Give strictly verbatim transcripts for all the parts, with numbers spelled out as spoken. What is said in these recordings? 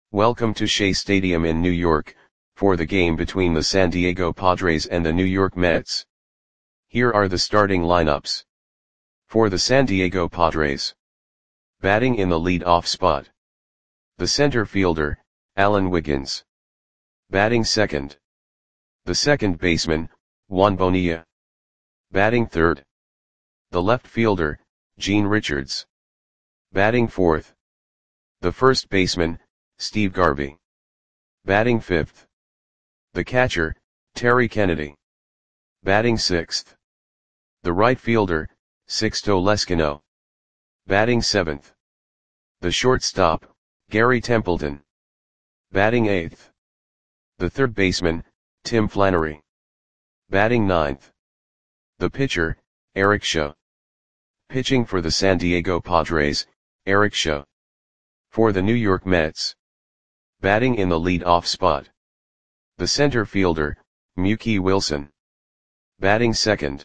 Welcome to Shea Stadium in New York, for the game between the San Diego Padres and the New York Mets. Here are the starting lineups. For the San Diego Padres. Batting in the lead-off spot. The center fielder, Alan Wiggins. Batting second. The second baseman, Juan Bonilla. Batting third. The left fielder, Gene Richards. Batting fourth. The first baseman, Steve Garvey. Batting fifth. The catcher, Terry Kennedy. Batting sixth. The right fielder, Sixto Leskino. Batting seventh. The shortstop, Gary Templeton. Batting eighth. The third baseman, Tim Flannery. Batting ninth. The pitcher, Eric Shaw. Pitching for the San Diego Padres, Eric Shaw. For the New York Mets. Batting in the lead-off spot. The center fielder, Mookie Wilson. Batting second.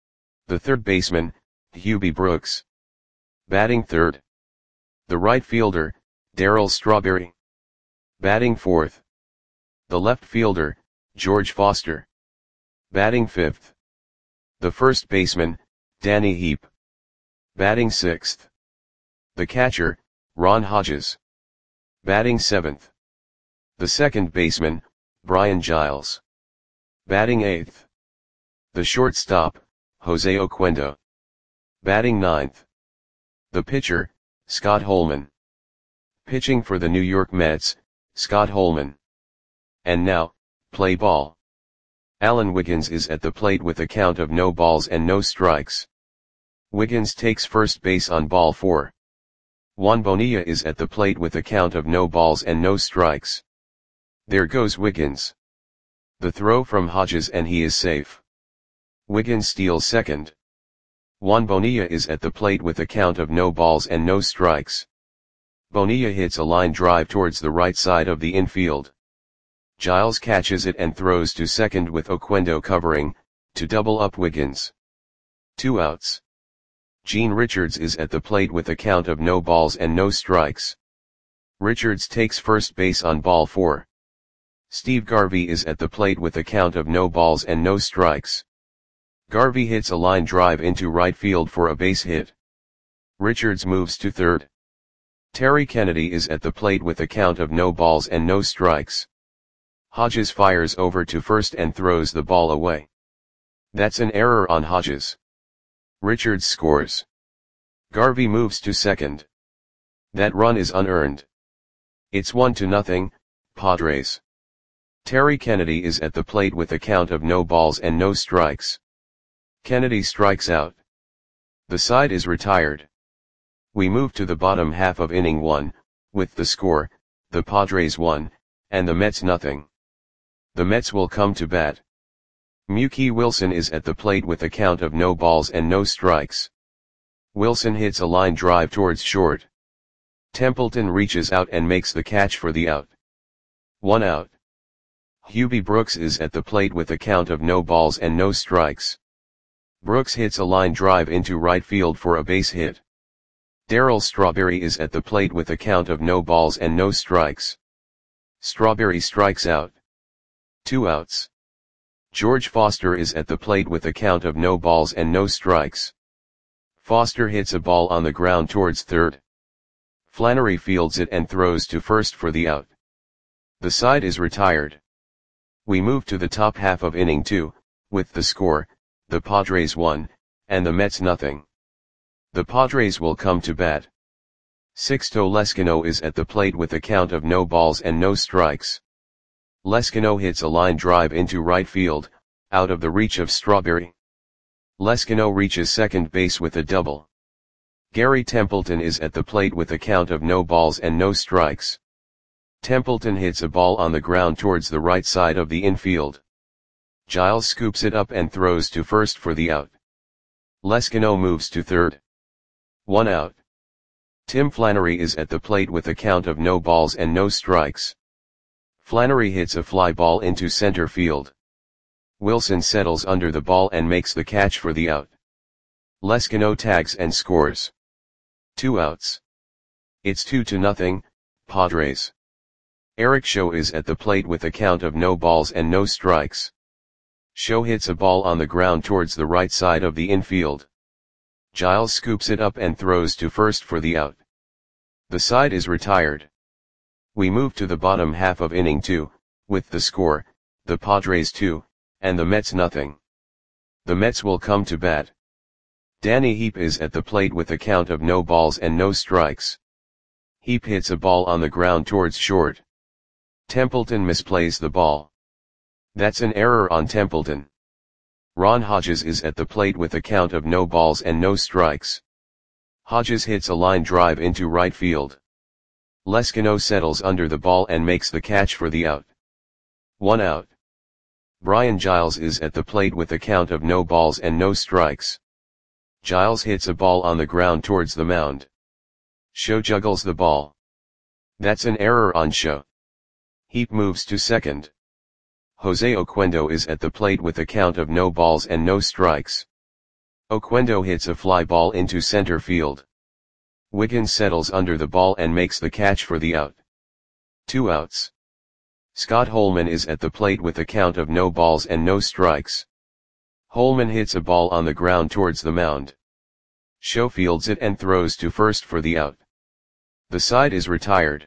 The third baseman, Hubie Brooks. Batting third. The right fielder, Darryl Strawberry. Batting fourth. The left fielder, George Foster. Batting fifth. The first baseman, Danny Heep. Batting sixth. The catcher, Ron Hodges. Batting seventh. The second baseman, Brian Giles. Batting eighth. The shortstop, Jose Oquendo. Batting ninth. The pitcher, Scott Holman. Pitching for the New York Mets, Scott Holman. And now, play ball. Alan Wiggins is at the plate with a count of no balls and no strikes. Wiggins takes first base on ball four. Juan Bonilla is at the plate with a count of no balls and no strikes. There goes Wiggins. The throw from Hodges and he is safe. Wiggins steals second. Juan Bonilla is at the plate with a count of no balls and no strikes. Bonilla hits a line drive towards the right side of the infield. Giles catches it and throws to second with Oquendo covering, to double up Wiggins. Two outs. Gene Richards is at the plate with a count of no balls and no strikes. Richards takes first base on ball four. Steve Garvey is at the plate with a count of no balls and no strikes. Garvey hits a line drive into right field for a base hit. Richards moves to third. Terry Kennedy is at the plate with a count of no balls and no strikes. Hodges fires over to first and throws the ball away. That's an error on Hodges. Richards scores. Garvey moves to second. That run is unearned. It's one to nothing, Padres. Terry Kennedy is at the plate with a count of no balls and no strikes. Kennedy strikes out. The side is retired. We move to the bottom half of inning one, with the score, the Padres one, and the Mets nothing. The Mets will come to bat. Mookie Wilson is at the plate with a count of no balls and no strikes. Wilson hits a line drive towards short. Templeton reaches out and makes the catch for the out. One out. Hubie Brooks is at the plate with a count of no balls and no strikes. Brooks hits a line drive into right field for a base hit. Darryl Strawberry is at the plate with a count of no balls and no strikes. Strawberry strikes out. Two outs. George Foster is at the plate with a count of no balls and no strikes. Foster hits a ball on the ground towards third. Flannery fields it and throws to first for the out. The side is retired. We move to the top half of inning two, with the score, the Padres one, and the Mets nothing. The Padres will come to bat. Sixto Leskino is at the plate with a count of no balls and no strikes. Leskino hits a line drive into right field, out of the reach of Strawberry. Leskino reaches second base with a double. Gary Templeton is at the plate with a count of no balls and no strikes. Templeton hits a ball on the ground towards the right side of the infield. Giles scoops it up and throws to first for the out. Leskino moves to third. One out. Tim Flannery is at the plate with a count of no balls and no strikes. Flannery hits a fly ball into center field. Wilson settles under the ball and makes the catch for the out. Leskino tags and scores. Two outs. It's two to nothing, Padres. Eric Show is at the plate with a count of no balls and no strikes. Show hits a ball on the ground towards the right side of the infield. Giles scoops it up and throws to first for the out. The side is retired. We move to the bottom half of inning two, with the score, the Padres two, and the Mets nothing. The Mets will come to bat. Danny Heap is at the plate with a count of no balls and no strikes. Heap hits a ball on the ground towards short. Templeton misplays the ball. That's an error on Templeton. Ron Hodges is at the plate with a count of no balls and no strikes. Hodges hits a line drive into right field. Leskino settles under the ball and makes the catch for the out. One out. Brian Giles is at the plate with a count of no balls and no strikes. Giles hits a ball on the ground towards the mound. Show juggles the ball. That's an error on Show. Heap moves to second. Jose Oquendo is at the plate with a count of no balls and no strikes. Oquendo hits a fly ball into center field. Wiggins settles under the ball and makes the catch for the out. Two outs. Scott Holman is at the plate with a count of no balls and no strikes. Holman hits a ball on the ground towards the mound. Show fields it and throws to first for the out. The side is retired.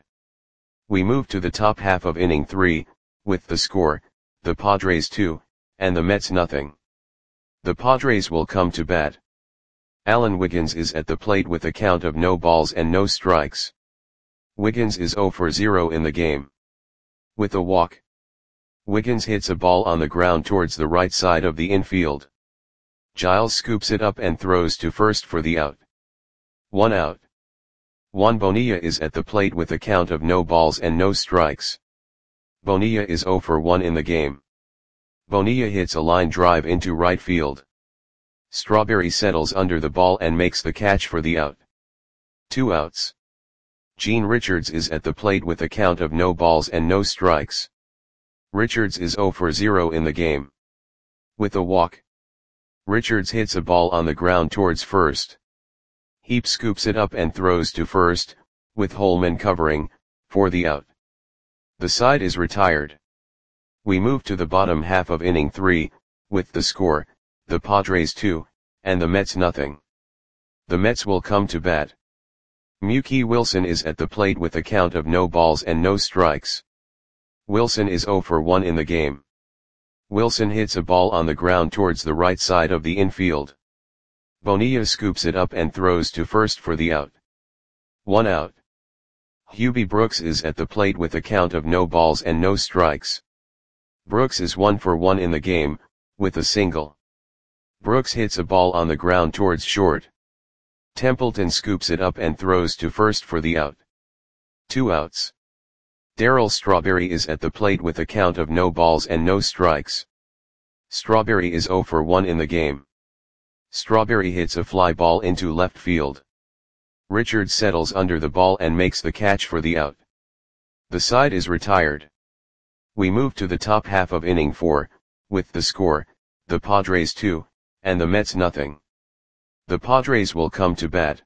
We move to the top half of inning three, with the score, the Padres two, and the Mets nothing. The Padres will come to bat. Alan Wiggins is at the plate with a count of no balls and no strikes. Wiggins is zero for zero in the game. With a walk. Wiggins hits a ball on the ground towards the right side of the infield. Giles scoops it up and throws to first for the out. One out. Juan Bonilla is at the plate with a count of no balls and no strikes. Bonilla is zero for one in the game. Bonilla hits a line drive into right field. Strawberry settles under the ball and makes the catch for the out. Two outs. Gene Richards is at the plate with a count of no balls and no strikes. Richards is zero for zero in the game. With a walk. Richards hits a ball on the ground towards first. Heap scoops it up and throws to first, with Holman covering, for the out. The side is retired. We move to the bottom half of inning three, with the score, the Padres two, and the Mets nothing. The Mets will come to bat. Mookie Wilson is at the plate with a count of no balls and no strikes. Wilson is zero for one in the game. Wilson hits a ball on the ground towards the right side of the infield. Bonilla scoops it up and throws to first for the out. One out. Hubie Brooks is at the plate with a count of no balls and no strikes. Brooks is one for one in the game, with a single. Brooks hits a ball on the ground towards short. Templeton scoops it up and throws to first for the out. Two outs. Darryl Strawberry is at the plate with a count of no balls and no strikes. Strawberry is zero for one in the game. Strawberry hits a fly ball into left field. Richards settles under the ball and makes the catch for the out. The side is retired. We move to the top half of inning four, with the score, the Padres two, and the Mets nothing. The Padres will come to bat.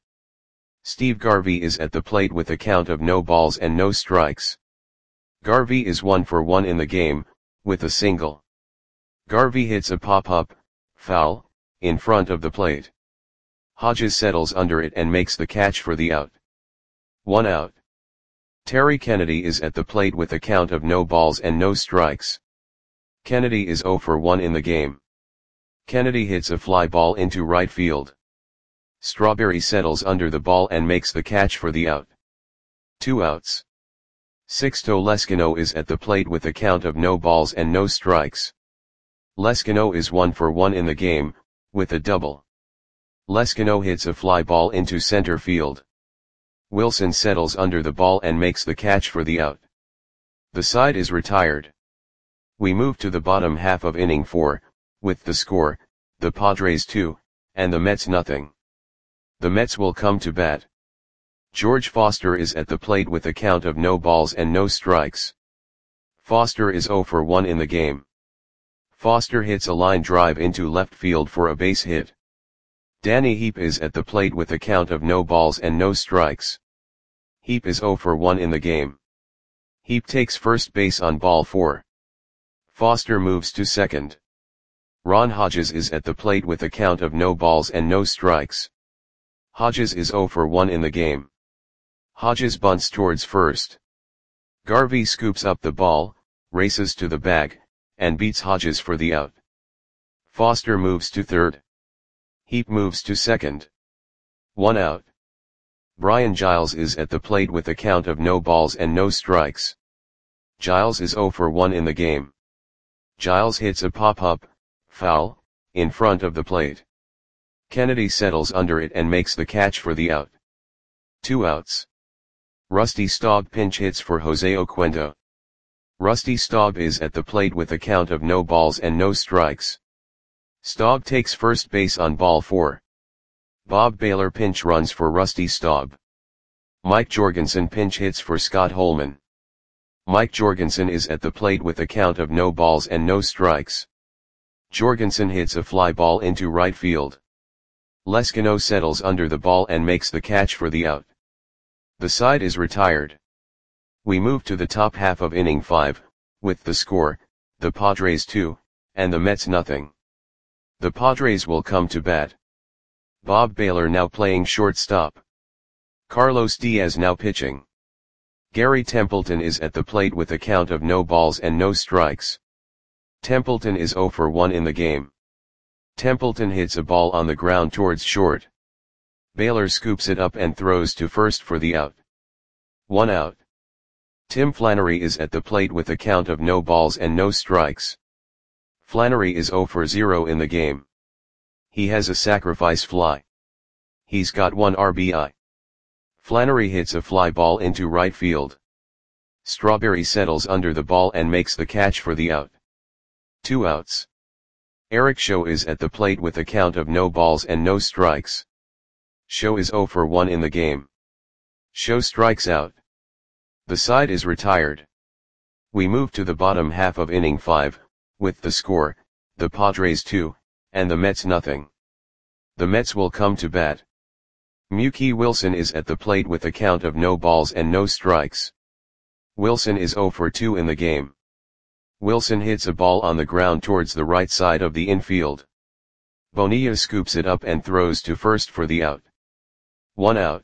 Steve Garvey is at the plate with a count of no balls and no strikes. Garvey is one for one in the game, with a single. Garvey hits a pop-up, foul, in front of the plate. Hodges settles under it and makes the catch for the out. One out. Terry Kennedy is at the plate with a count of no balls and no strikes. Kennedy is zero for one in the game. Kennedy hits a fly ball into right field. Strawberry settles under the ball and makes the catch for the out. Two outs. Sixto Leskino is at the plate with a count of no balls and no strikes. Leskino is one for one in the game, with a double. Leskino hits a fly ball into center field. Wilson settles under the ball and makes the catch for the out. The side is retired. We move to the bottom half of inning four, with the score, the Padres two, and the Mets nothing. The Mets will come to bat. George Foster is at the plate with a count of no balls and no strikes. Foster is zero for one in the game. Foster hits a line drive into left field for a base hit. Danny Heap is at the plate with a count of no balls and no strikes. Heap is zero for one in the game. Heap takes first base on ball four. Foster moves to second. Ron Hodges is at the plate with a count of no balls and no strikes. Hodges is oh for one in the game. Hodges bunts towards first. Garvey scoops up the ball, races to the bag, and beats Hodges for the out. Foster moves to third. Heap moves to second. One out. Brian Giles is at the plate with a count of no balls and no strikes. Giles is oh for one in the game. Giles hits a pop-up, foul, in front of the plate. Kennedy settles under it and makes the catch for the out. Two outs. Rusty Staub pinch hits for Jose Oquendo. Rusty Staub is at the plate with a count of no balls and no strikes. Staub takes first base on ball four. Bob Baylor pinch runs for Rusty Staub. Mike Jorgensen pinch hits for Scott Holman. Mike Jorgensen is at the plate with a count of no balls and no strikes. Jorgensen hits a fly ball into right field. Leskino settles under the ball and makes the catch for the out. The side is retired. We move to the top half of inning five, with the score, the Padres two, and the Mets nothing. The Padres will come to bat. Bob Baylor now playing shortstop. Carlos Diaz now pitching. Gary Templeton is at the plate with a count of no balls and no strikes. Templeton is oh for one in the game. Templeton hits a ball on the ground towards short. Baylor scoops it up and throws to first for the out. One out. Tim Flannery is at the plate with a count of no balls and no strikes. Flannery is oh for zero in the game. He has a sacrifice fly. He's got one R B I. Flannery hits a fly ball into right field. Strawberry settles under the ball and makes the catch for the out. Two outs. Eric Show is at the plate with a count of no balls and no strikes. Show is oh for one in the game. Show strikes out. The side is retired. We move to the bottom half of inning five, with the score, the Padres two, and the Mets nothing. The Mets will come to bat. Mookie Wilson is at the plate with a count of no balls and no strikes. Wilson is oh for two in the game. Wilson hits a ball on the ground towards the right side of the infield. Bonilla scoops it up and throws to first for the out. One out.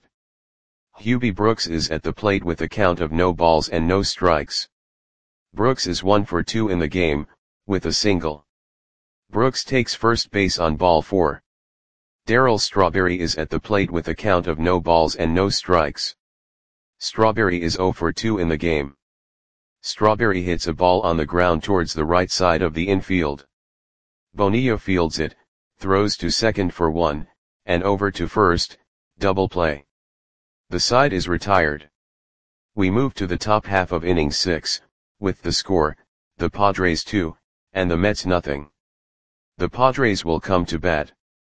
Hubie Brooks is at the plate with a count of no balls and no strikes. Brooks is one for two in the game, with a single. Brooks takes first base on ball four. Darryl Strawberry is at the plate with a count of no balls and no strikes. Strawberry is oh for two in the game. Strawberry hits a ball on the ground towards the right side of the infield. Bonilla fields it, throws to second for one, and over to first, double play. The side is retired. We move to the top half of inning six, with the score, the Padres two, and the Mets nothing. The Padres will come to bat.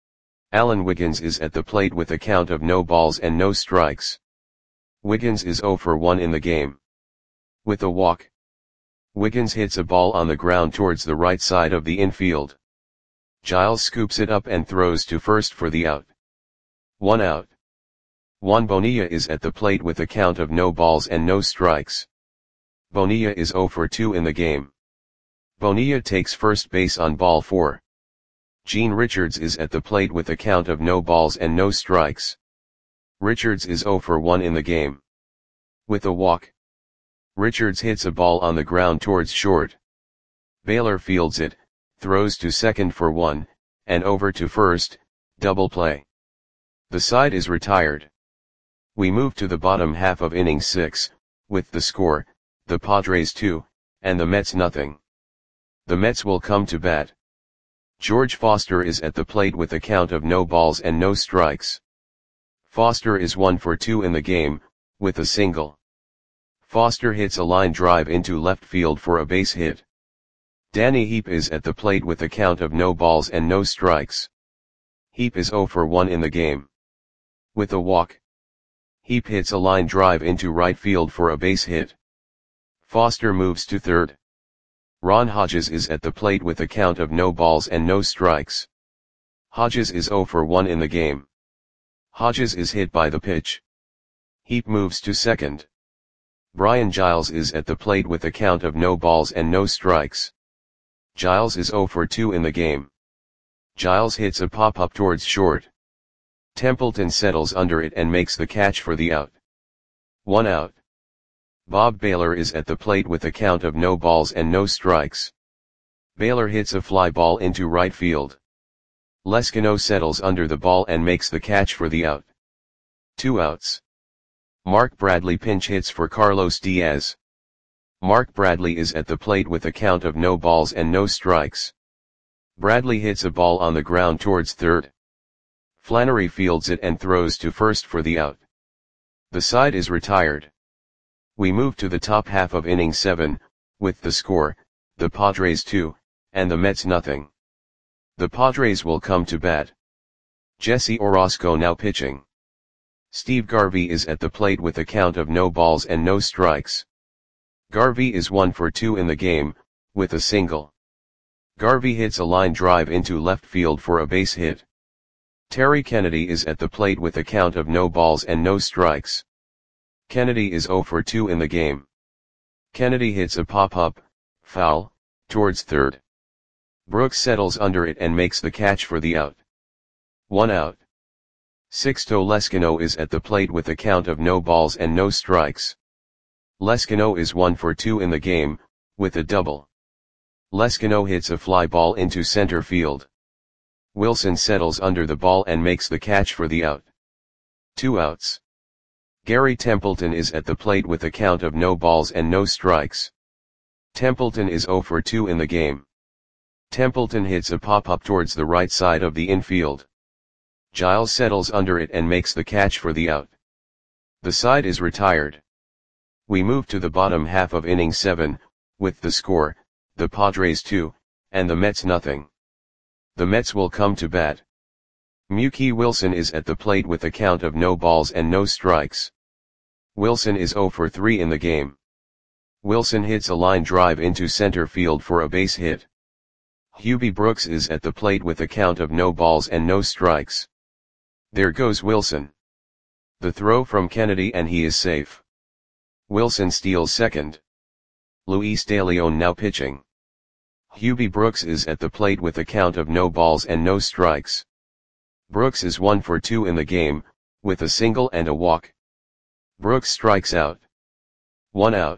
Alan Wiggins is at the plate with a count of no balls and no strikes. Wiggins is oh for one in the game. With a walk. Wiggins hits a ball on the ground towards the right side of the infield. Giles scoops it up and throws to first for the out. One out. Juan Bonilla is at the plate with a count of no balls and no strikes. Bonilla is oh for two in the game. Bonilla takes first base on ball four. Gene Richards is at the plate with a count of no balls and no strikes. Richards is oh for one in the game. With a walk. Richards hits a ball on the ground towards short. Baylor fields it, throws to second for one, and over to first, double play. The side is retired. We move to the bottom half of inning six, with the score, the Padres two, and the Mets nothing. The Mets will come to bat. George Foster is at the plate with a count of no balls and no strikes. Foster is one for two in the game, with a single. Foster hits a line drive into left field for a base hit. Danny Heap is at the plate with a count of no balls and no strikes. Heap is oh for one in the game. With a walk. Heap hits a line drive into right field for a base hit. Foster moves to third. Ron Hodges is at the plate with a count of no balls and no strikes. Hodges is oh for one in the game. Hodges is hit by the pitch. Heap moves to second. Brian Giles is at the plate with a count of no balls and no strikes. Giles is zero for two in the game. Giles hits a pop-up towards short. Templeton settles under it and makes the catch for the out. One out. Bob Baylor is at the plate with a count of no balls and no strikes. Baylor hits a fly ball into right field. Leskino settles under the ball and makes the catch for the out. Two outs. Mark Bradley pinch hits for Carlos Diaz. Mark Bradley is at the plate with a count of no balls and no strikes. Bradley hits a ball on the ground towards third. Flannery fields it and throws to first for the out. The side is retired. We move to the top half of inning seven, with the score, the Padres two, and the Mets nothing. The Padres will come to bat. Jesse Orosco now pitching. Steve Garvey is at the plate with a count of no balls and no strikes. Garvey is one for two in the game, with a single. Garvey hits a line drive into left field for a base hit. Terry Kennedy is at the plate with a count of no balls and no strikes. Kennedy is zero for two in the game. Kennedy hits a pop-up, foul, towards third. Brooks settles under it and makes the catch for the out. One out. Sixto Leskino is at the plate with a count of no balls and no strikes. Leskino is one for two in the game, with a double. Leskino hits a fly ball into center field. Wilson settles under the ball and makes the catch for the out. Two outs. Gary Templeton is at the plate with a count of no balls and no strikes. Templeton is zero for two in the game. Templeton hits a pop-up towards the right side of the infield. Giles settles under it and makes the catch for the out. The side is retired. We move to the bottom half of inning seven, with the score, the Padres two, and the Mets nothing. The Mets will come to bat. Mookie Wilson is at the plate with a count of no balls and no strikes. Wilson is zero for three in the game. Wilson hits a line drive into center field for a base hit. Hubie Brooks is at the plate with a count of no balls and no strikes. There goes Wilson. The throw from Kennedy and he is safe. Wilson steals second. Luis De Leon now pitching. Hubie Brooks is at the plate with a count of no balls and no strikes. Brooks is one for two in the game, with a single and a walk. Brooks strikes out. One out.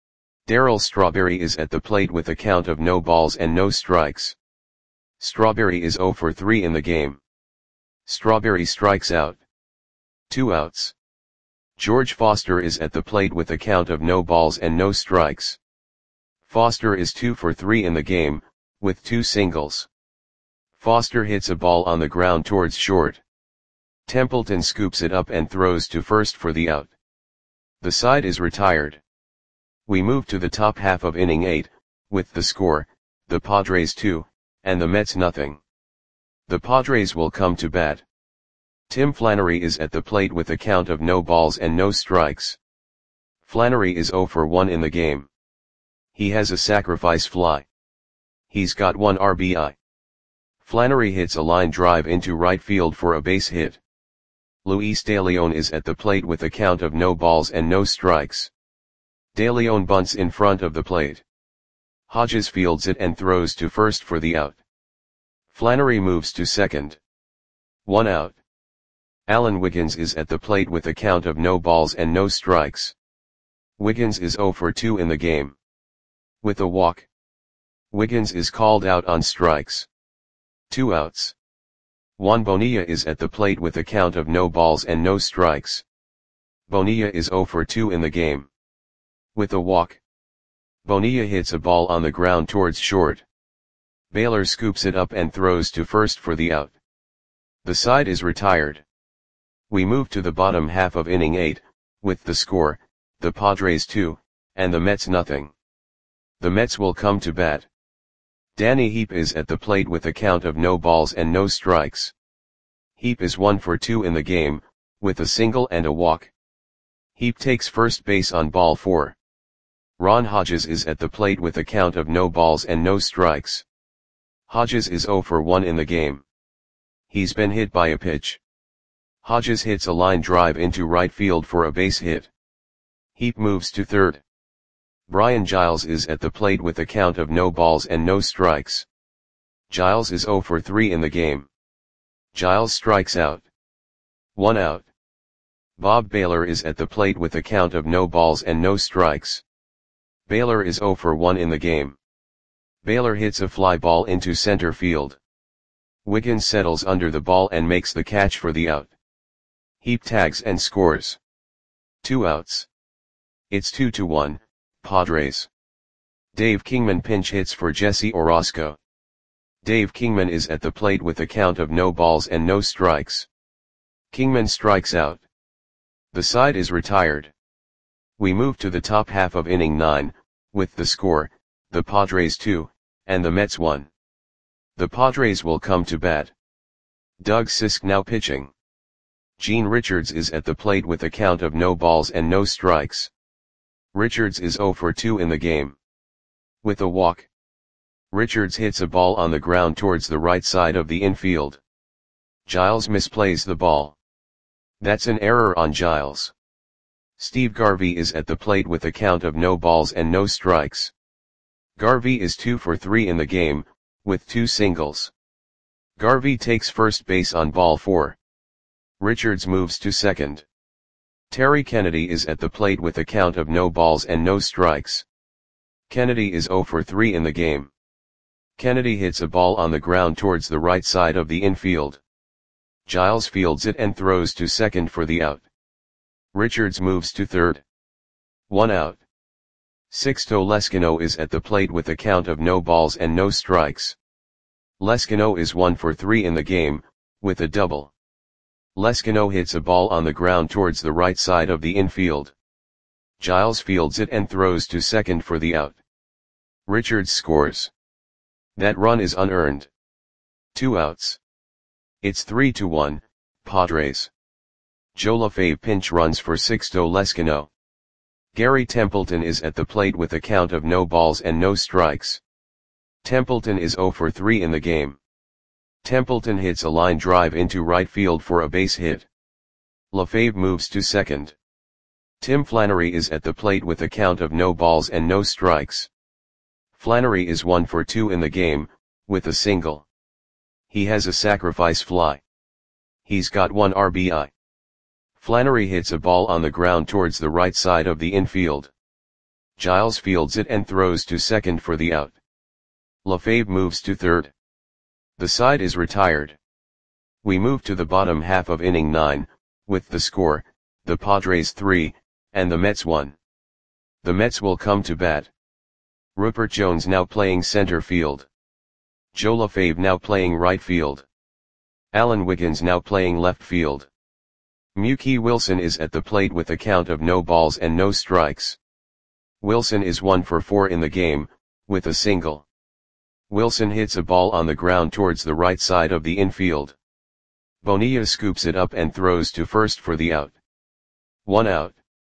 Darryl Strawberry is at the plate with a count of no balls and no strikes. Strawberry is zero for three in the game. Strawberry strikes out. Two outs. George Foster is at the plate with a count of no balls and no strikes. Foster is two for three in the game, with two singles. Foster hits a ball on the ground towards short. Templeton scoops it up and throws to first for the out. The side is retired. We move to the top half of inning eight, with the score, the Padres two, and the Mets nothing. The Padres will come to bat. Tim Flannery is at the plate with a count of no balls and no strikes. Flannery is zero for one in the game. He has a sacrifice fly. He's got one R B I. Flannery hits a line drive into right field for a base hit. Luis De Leon is at the plate with a count of no balls and no strikes. De Leon bunts in front of the plate. Hodges fields it and throws to first for the out. Flannery moves to second. One out. Alan Wiggins is at the plate with a count of no balls and no strikes. Wiggins is zero for two in the game. With a walk. Wiggins is called out on strikes. Two outs. Juan Bonilla is at the plate with a count of no balls and no strikes. Bonilla is zero for two in the game. With a walk. Bonilla hits a ball on the ground towards short. Baylor scoops it up and throws to first for the out. The side is retired. We move to the bottom half of inning eight, with the score, the Padres two, and the Mets nothing. The Mets will come to bat. Danny Heap is at the plate with a count of no balls and no strikes. Heap is one for two in the game, with a single and a walk. Heap takes first base on ball four. Ron Hodges is at the plate with a count of no balls and no strikes. Hodges is zero for one in the game. He's been hit by a pitch. Hodges hits a line drive into right field for a base hit. Heap moves to third. Brian Giles is at the plate with a count of no balls and no strikes. Giles is zero for three in the game. Giles strikes out. One out. Bob Baylor is at the plate with a count of no balls and no strikes. Baylor is zero for one in the game. Baylor hits a fly ball into center field. Wiggins settles under the ball and makes the catch for the out. Heap tags and scores. Two outs. It's two to one, Padres. Dave Kingman pinch hits for Jesse Orosco. Dave Kingman is at the plate with a count of no balls and no strikes. Kingman strikes out. The side is retired. We move to the top half of inning nine, with the score, the Padres two, and the Mets one. The Padres will come to bat. Doug Sisk now pitching. Gene Richards is at the plate with a count of no balls and no strikes. Richards is zero for two in the game. With a walk. Richards hits a ball on the ground towards the right side of the infield. Giles misplays the ball. That's an error on Giles. Steve Garvey is at the plate with a count of no balls and no strikes. Garvey is two for three in the game, with two singles. Garvey takes first base on ball four. Richards moves to second. Terry Kennedy is at the plate with a count of no balls and no strikes. Kennedy is zero for three in the game. Kennedy hits a ball on the ground towards the right side of the infield. Giles fields it and throws to second for the out. Richards moves to third. One out. Sixto Leskino is at the plate with a count of no balls and no strikes. Leskino is one for three in the game, with a double. Leskino hits a ball on the ground towards the right side of the infield. Giles fields it and throws to second for the out. Richards scores. That run is unearned. Two outs. It's three to one, Padres. Joe LaFave pinch runs for Sixto Leskino. Gary Templeton is at the plate with a count of no balls and no strikes. Templeton is zero for three in the game. Templeton hits a line drive into right field for a base hit. LaFave moves to second. Tim Flannery is at the plate with a count of no balls and no strikes. Flannery is one for two in the game, with a single. He has a sacrifice fly. He's got one R B I. Flannery hits a ball on the ground towards the right side of the infield. Giles fields it and throws to second for the out. LaFave moves to third. The side is retired. We move to the bottom half of inning nine, with the score, the Padres three, and the Mets one. The Mets will come to bat. Rupert Jones now playing center field. Joe LaFave now playing right field. Alan Wiggins now playing left field. Mookie Wilson is at the plate with a count of no balls and no strikes. Wilson is one for four in the game, with a single. Wilson hits a ball on the ground towards the right side of the infield. Bonilla scoops it up and throws to first for the out. One out.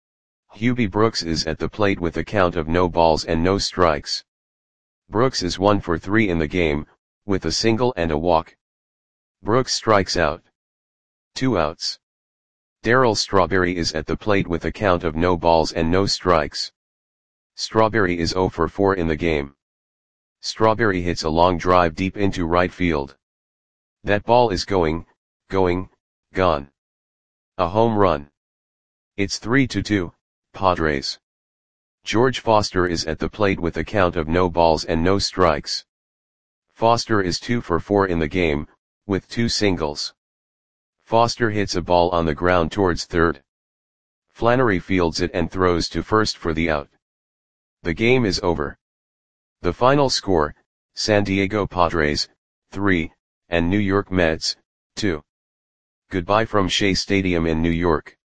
Hubie Brooks is at the plate with a count of no balls and no strikes. Brooks is one for three in the game, with a single and a walk. Brooks strikes out. Two outs. Darryl Strawberry is at the plate with a count of no balls and no strikes. Strawberry is zero for four in the game. Strawberry hits a long drive deep into right field. That ball is going, going, gone. A home run. It's three to two, Padres. George Foster is at the plate with a count of no balls and no strikes. Foster is two for four in the game, with two singles. Foster hits a ball on the ground towards third. Flannery fields it and throws to first for the out. The game is over. The final score, San Diego Padres, three, and New York Mets, two. Goodbye from Shea Stadium in New York.